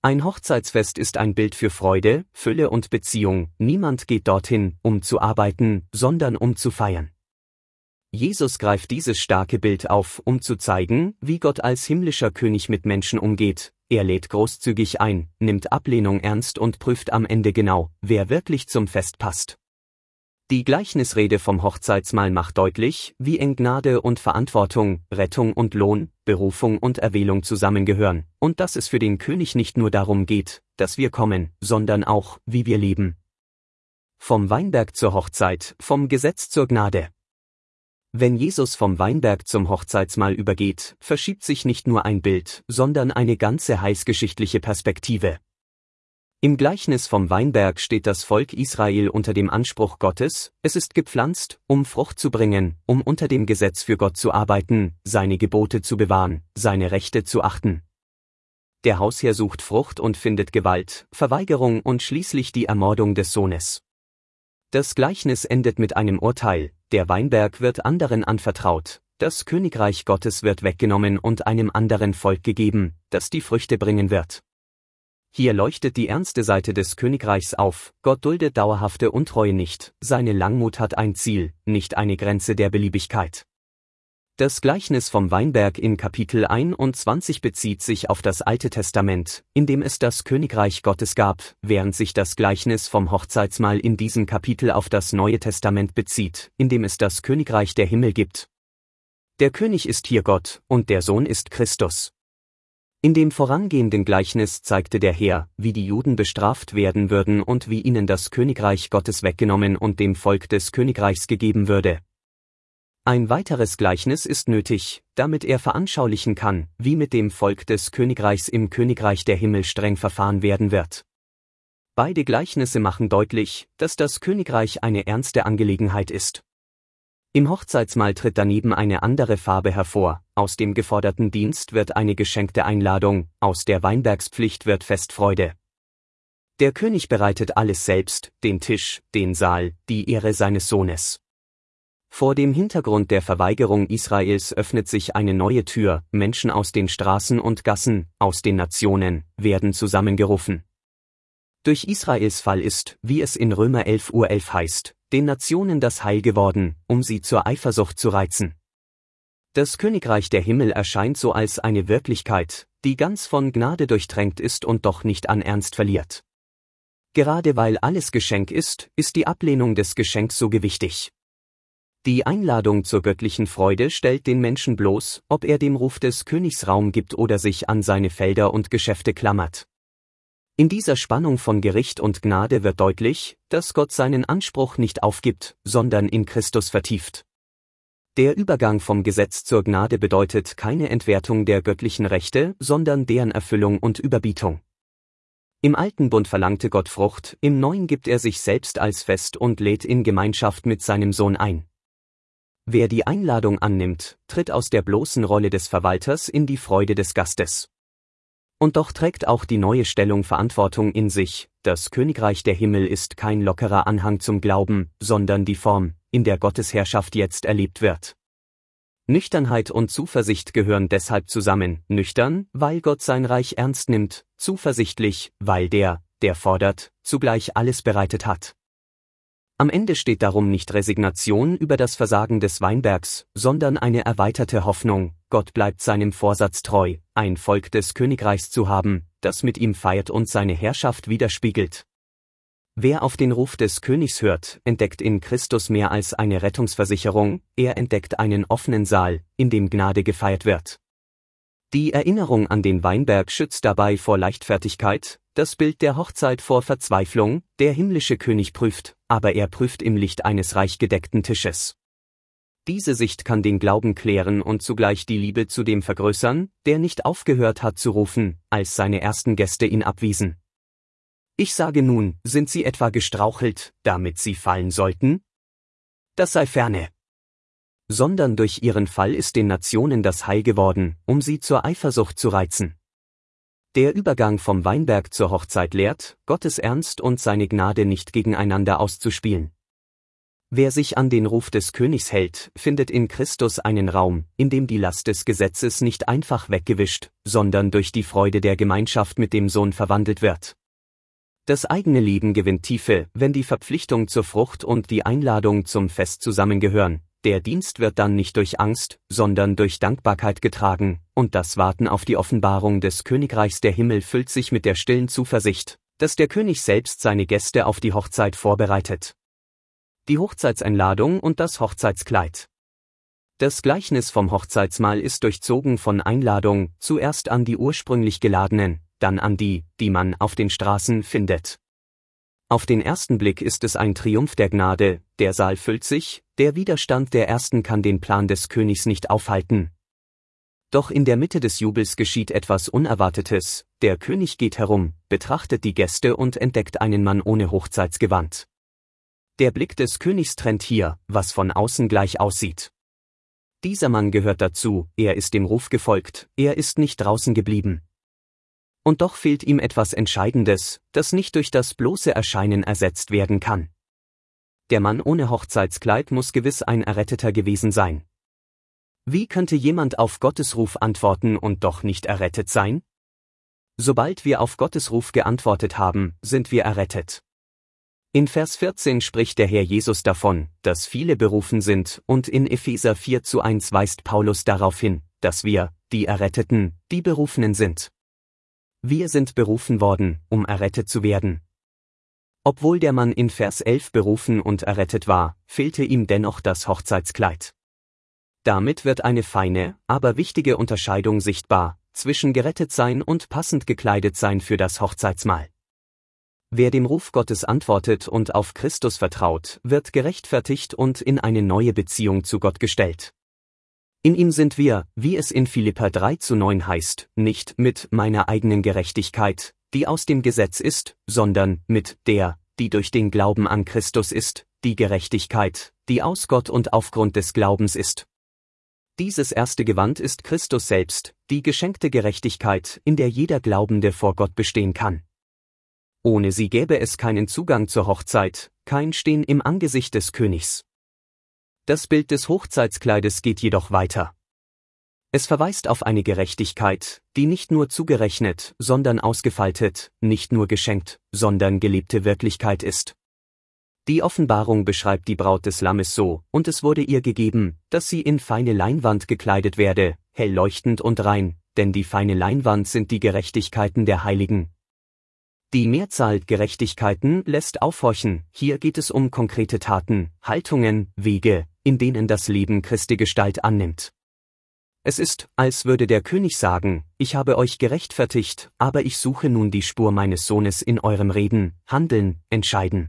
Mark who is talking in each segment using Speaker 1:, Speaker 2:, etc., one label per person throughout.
Speaker 1: Ein Hochzeitsfest ist ein Bild für Freude, Fülle und Beziehung. Niemand geht dorthin, um zu arbeiten, sondern um zu feiern. Jesus greift dieses starke Bild auf, um zu zeigen, wie Gott als himmlischer König mit Menschen umgeht. Er lädt großzügig ein, nimmt Ablehnung ernst und prüft am Ende genau, wer wirklich zum Fest passt. Die Gleichnisrede vom Hochzeitsmahl macht deutlich, wie eng Gnade und Verantwortung, Rettung und Lohn, Berufung und Erwählung zusammengehören, und dass es für den König nicht nur darum geht, dass wir kommen, sondern auch, wie wir leben. Vom Weinberg zur Hochzeit, vom Gesetz zur Gnade. Wenn Jesus vom Weinberg zum Hochzeitsmahl übergeht, verschiebt sich nicht nur ein Bild, sondern eine ganze heilsgeschichtliche Perspektive. Im Gleichnis vom Weinberg steht das Volk Israel unter dem Anspruch Gottes, es ist gepflanzt, um Frucht zu bringen, um unter dem Gesetz für Gott zu arbeiten, seine Gebote zu bewahren, seine Rechte zu achten. Der Hausherr sucht Frucht und findet Gewalt, Verweigerung und schließlich die Ermordung des Sohnes. Das Gleichnis endet mit einem Urteil, der Weinberg wird anderen anvertraut, das Königreich Gottes wird weggenommen und einem anderen Volk gegeben, das die Früchte bringen wird. Hier leuchtet die ernste Seite des Königreichs auf, Gott duldet dauerhafte Untreue nicht, seine Langmut hat ein Ziel, nicht eine Grenze der Beliebigkeit. Das Gleichnis vom Weinberg in Kapitel 21 bezieht sich auf das Alte Testament, in dem es das Königreich Gottes gab, während sich das Gleichnis vom Hochzeitsmahl in diesem Kapitel auf das Neue Testament bezieht, in dem es das Königreich der Himmel gibt. Der König ist hier Gott, und der Sohn ist Christus. In dem vorangehenden Gleichnis zeigte der Herr, wie die Juden bestraft werden würden und wie ihnen das Königreich Gottes weggenommen und dem Volk des Königreichs gegeben würde. Ein weiteres Gleichnis ist nötig, damit er veranschaulichen kann, wie mit dem Volk des Königreichs im Königreich der Himmel streng verfahren werden wird. Beide Gleichnisse machen deutlich, dass das Königreich eine ernste Angelegenheit ist. Im Hochzeitsmahl tritt daneben eine andere Farbe hervor, aus dem geforderten Dienst wird eine geschenkte Einladung, aus der Weinbergspflicht wird Festfreude. Der König bereitet alles selbst, den Tisch, den Saal, die Ehre seines Sohnes. Vor dem Hintergrund der Verweigerung Israels öffnet sich eine neue Tür, Menschen aus den Straßen und Gassen, aus den Nationen, werden zusammengerufen. Durch Israels Fall ist, wie es in Römer 11:11 heißt, den Nationen das Heil geworden, um sie zur Eifersucht zu reizen. Das Königreich der Himmel erscheint so als eine Wirklichkeit, die ganz von Gnade durchtränkt ist und doch nicht an Ernst verliert. Gerade weil alles Geschenk ist, ist die Ablehnung des Geschenks so gewichtig. Die Einladung zur göttlichen Freude stellt den Menschen bloß, ob er dem Ruf des Königs Raum gibt oder sich an seine Felder und Geschäfte klammert. In dieser Spannung von Gericht und Gnade wird deutlich, dass Gott seinen Anspruch nicht aufgibt, sondern in Christus vertieft. Der Übergang vom Gesetz zur Gnade bedeutet keine Entwertung der göttlichen Rechte, sondern deren Erfüllung und Überbietung. Im Alten Bund verlangte Gott Frucht, im Neuen gibt er sich selbst als Fest und lädt in Gemeinschaft mit seinem Sohn ein. Wer die Einladung annimmt, tritt aus der bloßen Rolle des Verwalters in die Freude des Gastes. Und doch trägt auch die neue Stellung Verantwortung in sich, das Königreich der Himmel ist kein lockerer Anhang zum Glauben, sondern die Form, in der Gottes Herrschaft jetzt erlebt wird. Nüchternheit und Zuversicht gehören deshalb zusammen, nüchtern, weil Gott sein Reich ernst nimmt, zuversichtlich, weil der fordert, zugleich alles bereitet hat. Am Ende steht darum nicht Resignation über das Versagen des Weinbergs, sondern eine erweiterte Hoffnung, Gott bleibt seinem Vorsatz treu, ein Volk des Königreichs zu haben, das mit ihm feiert und seine Herrschaft widerspiegelt. Wer auf den Ruf des Königs hört, entdeckt in Christus mehr als eine Rettungsversicherung, er entdeckt einen offenen Saal, in dem Gnade gefeiert wird. Die Erinnerung an den Weinberg schützt dabei vor Leichtfertigkeit, das Bild der Hochzeit vor Verzweiflung, der himmlische König prüft, aber er prüft im Licht eines reich gedeckten Tisches. Diese Sicht kann den Glauben klären und zugleich die Liebe zu dem vergrößern, der nicht aufgehört hat zu rufen, als seine ersten Gäste ihn abwiesen. Ich sage nun, sind sie etwa gestrauchelt, damit sie fallen sollten? Das sei ferne. Sondern durch ihren Fall ist den Nationen das Heil geworden, um sie zur Eifersucht zu reizen. Der Übergang vom Weinberg zur Hochzeit lehrt, Gottes Ernst und seine Gnade nicht gegeneinander auszuspielen. Wer sich an den Ruf des Königs hält, findet in Christus einen Raum, in dem die Last des Gesetzes nicht einfach weggewischt, sondern durch die Freude der Gemeinschaft mit dem Sohn verwandelt wird. Das eigene Leben gewinnt Tiefe, wenn die Verpflichtung zur Frucht und die Einladung zum Fest zusammengehören. Der Dienst wird dann nicht durch Angst, sondern durch Dankbarkeit getragen, und das Warten auf die Offenbarung des Königreichs der Himmel füllt sich mit der stillen Zuversicht, dass der König selbst seine Gäste auf die Hochzeit vorbereitet. Die Hochzeitseinladung und das Hochzeitskleid. Das Gleichnis vom Hochzeitsmahl ist durchzogen von Einladung, zuerst an die ursprünglich Geladenen, dann an die, die man auf den Straßen findet. Auf den ersten Blick ist es ein Triumph der Gnade, der Saal füllt sich, der Widerstand der Ersten kann den Plan des Königs nicht aufhalten. Doch in der Mitte des Jubels geschieht etwas Unerwartetes, der König geht herum, betrachtet die Gäste und entdeckt einen Mann ohne Hochzeitsgewand. Der Blick des Königs trennt hier, was von außen gleich aussieht. Dieser Mann gehört dazu, er ist dem Ruf gefolgt, er ist nicht draußen geblieben. Und doch fehlt ihm etwas Entscheidendes, das nicht durch das bloße Erscheinen ersetzt werden kann. Der Mann ohne Hochzeitskleid muss gewiss ein Erretteter gewesen sein. Wie könnte jemand auf Gottes Ruf antworten und doch nicht errettet sein? Sobald wir auf Gottes Ruf geantwortet haben, sind wir errettet. In Vers 14 spricht der Herr Jesus davon, dass viele berufen sind, und in Epheser 4:1 weist Paulus darauf hin, dass wir, die Erretteten, die Berufenen sind. Wir sind berufen worden, um errettet zu werden. Obwohl der Mann in Vers 11 berufen und errettet war, fehlte ihm dennoch das Hochzeitskleid. Damit wird eine feine, aber wichtige Unterscheidung sichtbar, zwischen gerettet sein und passend gekleidet sein für das Hochzeitsmahl. Wer dem Ruf Gottes antwortet und auf Christus vertraut, wird gerechtfertigt und in eine neue Beziehung zu Gott gestellt. In ihm sind wir, wie es in Philipper 3:9 heißt, nicht mit meiner eigenen Gerechtigkeit, die aus dem Gesetz ist, sondern mit der, die durch den Glauben an Christus ist, die Gerechtigkeit, die aus Gott und aufgrund des Glaubens ist. Dieses erste Gewand ist Christus selbst, die geschenkte Gerechtigkeit, in der jeder Glaubende vor Gott bestehen kann. Ohne sie gäbe es keinen Zugang zur Hochzeit, kein Stehen im Angesicht des Königs. Das Bild des Hochzeitskleides geht jedoch weiter. Es verweist auf eine Gerechtigkeit, die nicht nur zugerechnet, sondern ausgefaltet, nicht nur geschenkt, sondern gelebte Wirklichkeit ist. Die Offenbarung beschreibt die Braut des Lammes so, und es wurde ihr gegeben, dass sie in feine Leinwand gekleidet werde, hell leuchtend und rein, denn die feine Leinwand sind die Gerechtigkeiten der Heiligen. Die Mehrzahl Gerechtigkeiten lässt aufhorchen, hier geht es um konkrete Taten, Haltungen, Wege, in denen das Leben Christi Gestalt annimmt. Es ist, als würde der König sagen, ich habe euch gerechtfertigt, aber ich suche nun die Spur meines Sohnes in eurem Reden, Handeln, Entscheiden.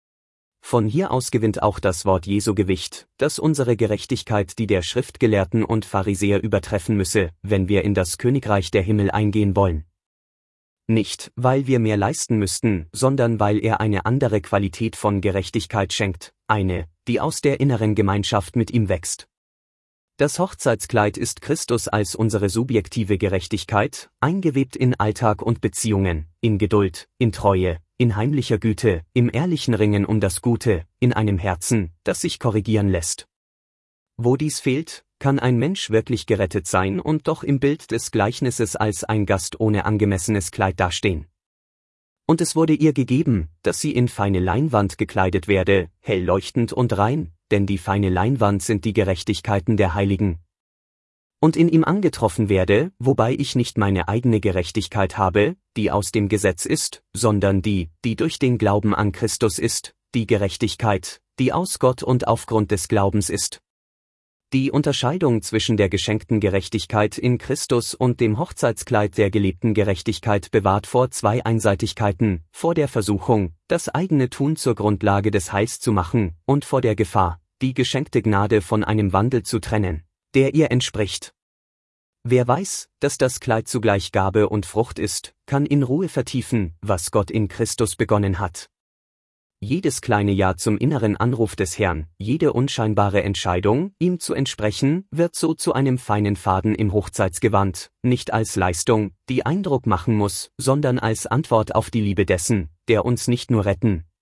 Speaker 1: Von hier aus gewinnt auch das Wort Jesu Gewicht, dass unsere Gerechtigkeit die der Schriftgelehrten und Pharisäer übertreffen müsse, wenn wir in das Königreich der Himmel eingehen wollen. Nicht, weil wir mehr leisten müssten, sondern weil er eine andere Qualität von Gerechtigkeit schenkt, eine, die aus der inneren Gemeinschaft mit ihm wächst. Das Hochzeitskleid ist Christus als unsere subjektive Gerechtigkeit, eingewebt in Alltag und Beziehungen, in Geduld, in Treue, in heimlicher Güte, im ehrlichen Ringen um das Gute, in einem Herzen, das sich korrigieren lässt. Wo dies fehlt, kann ein Mensch wirklich gerettet sein und doch im Bild des Gleichnisses als ein Gast ohne angemessenes Kleid dastehen. Und es wurde ihr gegeben, dass sie in feine Leinwand gekleidet werde, hell leuchtend und rein, denn die feine Leinwand sind die Gerechtigkeiten der Heiligen. Und in ihm angetroffen werde, wobei ich nicht meine eigene Gerechtigkeit habe, die aus dem Gesetz ist, sondern die, die durch den Glauben an Christus ist, die Gerechtigkeit, die aus Gott und aufgrund des Glaubens ist. Die Unterscheidung zwischen der geschenkten Gerechtigkeit in Christus und dem Hochzeitskleid der gelebten Gerechtigkeit bewahrt vor zwei Einseitigkeiten, vor der Versuchung, das eigene Tun zur Grundlage des Heils zu machen, und vor der Gefahr, die geschenkte Gnade von einem Wandel zu trennen, der ihr entspricht. Wer weiß, dass das Kleid zugleich Gabe und Frucht ist, kann in Ruhe vertiefen, was Gott in Christus begonnen hat. Jedes kleine Ja zum inneren Anruf des Herrn, jede unscheinbare Entscheidung, ihm zu entsprechen, wird so zu einem feinen Faden im Hochzeitsgewand, nicht als Leistung, die Eindruck machen muss, sondern als Antwort auf die Liebe dessen, der uns nicht nur retten,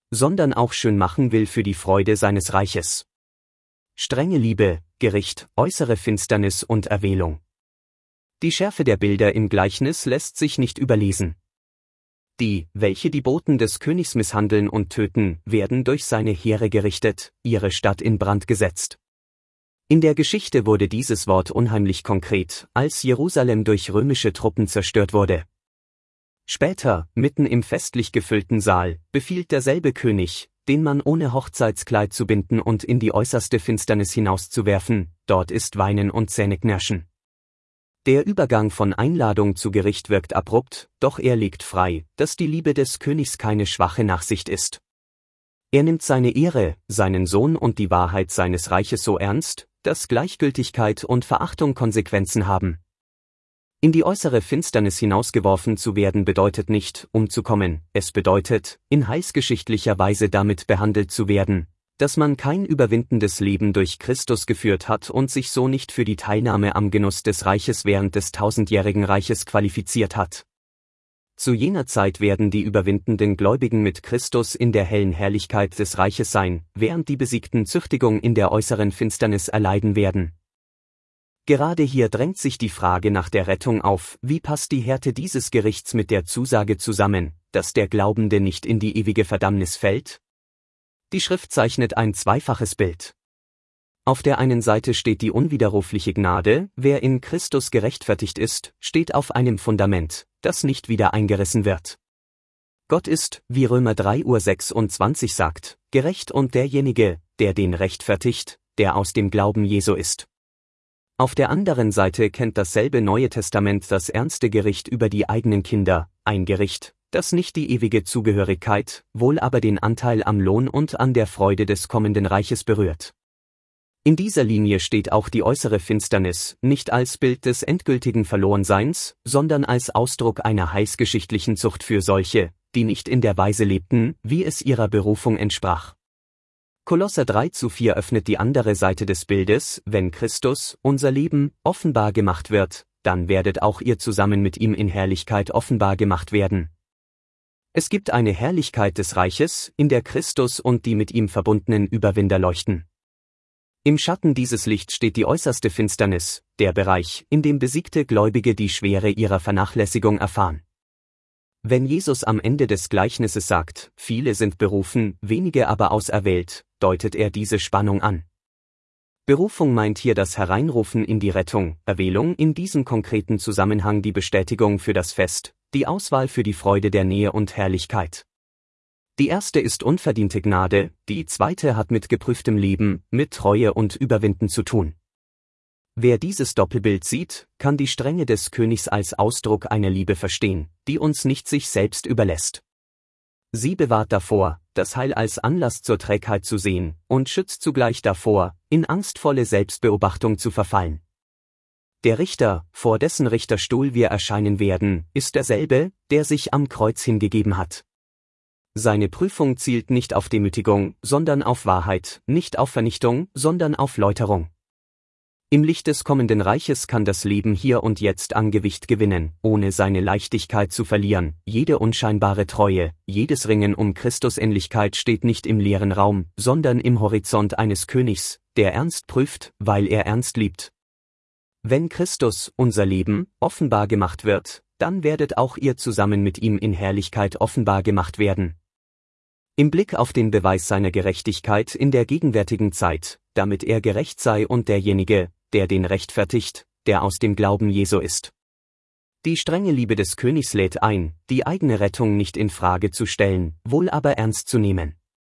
Speaker 1: sondern auch schön machen will für die Freude seines Reiches. Strenge Liebe, Gericht, äußere Finsternis und Erwählung. Die Schärfe der Bilder im Gleichnis lässt sich nicht überlesen. Die, welche die Boten des Königs misshandeln und töten, werden durch seine Heere gerichtet, ihre Stadt in Brand gesetzt. In der Geschichte wurde dieses Wort unheimlich konkret, als Jerusalem durch römische Truppen zerstört wurde. Später, mitten im festlich gefüllten Saal, befiehlt derselbe König, den Mann ohne Hochzeitskleid zu binden und in die äußerste Finsternis hinauszuwerfen, dort ist Weinen und Zähneknirschen. Der Übergang von Einladung zu Gericht wirkt abrupt, doch er legt frei, dass die Liebe des Königs keine schwache Nachsicht ist. Er nimmt seine Ehre, seinen Sohn und die Wahrheit seines Reiches so ernst, dass Gleichgültigkeit und Verachtung Konsequenzen haben. In die äußere Finsternis hinausgeworfen zu werden bedeutet nicht, umzukommen, es bedeutet, in heilsgeschichtlicher Weise damit behandelt zu werden, dass man kein überwindendes Leben durch Christus geführt hat und sich so nicht für die Teilnahme am Genuss des Reiches während des tausendjährigen Reiches qualifiziert hat. Zu jener Zeit werden die überwindenden Gläubigen mit Christus in der hellen Herrlichkeit des Reiches sein, während die Besiegten Züchtigung in der äußeren Finsternis erleiden werden. Gerade hier drängt sich die Frage nach der Rettung auf, wie passt die Härte dieses Gerichts mit der Zusage zusammen, dass der Glaubende nicht in die ewige Verdammnis fällt? Die Schrift zeichnet ein zweifaches Bild. Auf der einen Seite steht die unwiderrufliche Gnade, wer in Christus gerechtfertigt ist, steht auf einem Fundament, das nicht wieder eingerissen wird. Gott ist, wie Römer 3:26 sagt, gerecht und derjenige, der den rechtfertigt, der aus dem Glauben Jesu ist. Auf der anderen Seite kennt dasselbe Neue Testament das ernste Gericht über die eigenen Kinder, ein Gericht, das nicht die ewige Zugehörigkeit, wohl aber den Anteil am Lohn und an der Freude des kommenden Reiches berührt. In dieser Linie steht auch die äußere Finsternis, nicht als Bild des endgültigen Verlorenseins, sondern als Ausdruck einer heilsgeschichtlichen Zucht für solche, die nicht in der Weise lebten, wie es ihrer Berufung entsprach. Kolosser 3:4 öffnet die andere Seite des Bildes, wenn Christus, unser Leben, offenbar gemacht wird, dann werdet auch ihr zusammen mit ihm in Herrlichkeit offenbar gemacht werden. Es gibt eine Herrlichkeit des Reiches, in der Christus und die mit ihm verbundenen Überwinder leuchten. Im Schatten dieses Lichts steht die äußerste Finsternis, der Bereich, in dem besiegte Gläubige die Schwere ihrer Vernachlässigung erfahren. Wenn Jesus am Ende des Gleichnisses sagt, viele sind berufen, wenige aber auserwählt, deutet er diese Spannung an. Berufung meint hier das Hereinrufen in die Rettung, Erwählung in diesem konkreten Zusammenhang die Bestätigung für das Fest, die Auswahl für die Freude der Nähe und Herrlichkeit. Die erste ist unverdiente Gnade, die zweite hat mit geprüftem Leben, mit Treue und Überwinden zu tun. Wer dieses Doppelbild sieht, kann die Strenge des Königs als Ausdruck einer Liebe verstehen, die uns nicht sich selbst überlässt. Sie bewahrt davor, das Heil als Anlass zur Trägheit zu sehen, und schützt zugleich davor, in angstvolle Selbstbeobachtung zu verfallen. Der Richter, vor dessen Richterstuhl wir erscheinen werden, ist derselbe, der sich am Kreuz hingegeben hat. Seine Prüfung zielt nicht auf Demütigung, sondern auf Wahrheit, nicht auf Vernichtung, sondern auf Läuterung. Im Licht des kommenden Reiches kann das Leben hier und jetzt an Gewicht gewinnen, ohne seine Leichtigkeit zu verlieren. Jede unscheinbare Treue, jedes Ringen um Christusähnlichkeit steht nicht im leeren Raum, sondern im Horizont eines Königs, der ernst prüft, weil er ernst liebt. Wenn Christus, unser Leben, offenbar gemacht wird, dann werdet auch ihr zusammen mit ihm in Herrlichkeit offenbar gemacht werden. Im Blick auf den Beweis seiner Gerechtigkeit in der gegenwärtigen Zeit, damit er gerecht sei und derjenige, der den rechtfertigt, der aus dem Glauben Jesu ist. Die strenge Liebe des Königs lädt ein, die eigene Rettung nicht in Frage zu stellen, wohl aber ernst zu nehmen.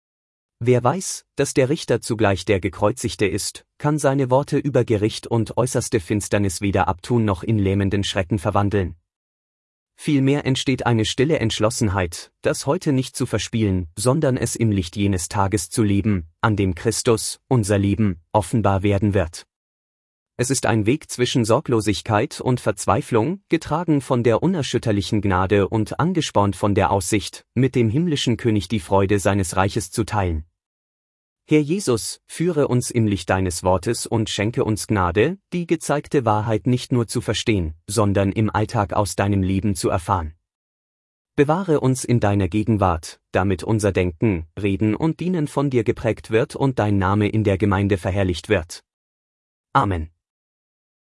Speaker 1: Wer weiß, dass der Richter zugleich der Gekreuzigte ist, kann seine Worte über Gericht und äußerste Finsternis weder abtun noch in lähmenden Schrecken verwandeln. Vielmehr entsteht eine stille Entschlossenheit, das heute nicht zu verspielen, sondern es im Licht jenes Tages zu leben, an dem Christus, unser Leben, offenbar werden wird. Es ist ein Weg zwischen Sorglosigkeit und Verzweiflung, getragen von der unerschütterlichen Gnade und angespornt von der Aussicht, mit dem himmlischen König die Freude seines Reiches zu teilen. Herr Jesus, führe uns im Licht deines Wortes und schenke uns Gnade, die gezeigte Wahrheit nicht nur zu verstehen, sondern im Alltag aus deinem Leben zu erfahren. Bewahre uns in deiner Gegenwart, damit unser Denken, Reden und Dienen von dir geprägt wird und dein Name in der Gemeinde verherrlicht wird. Amen.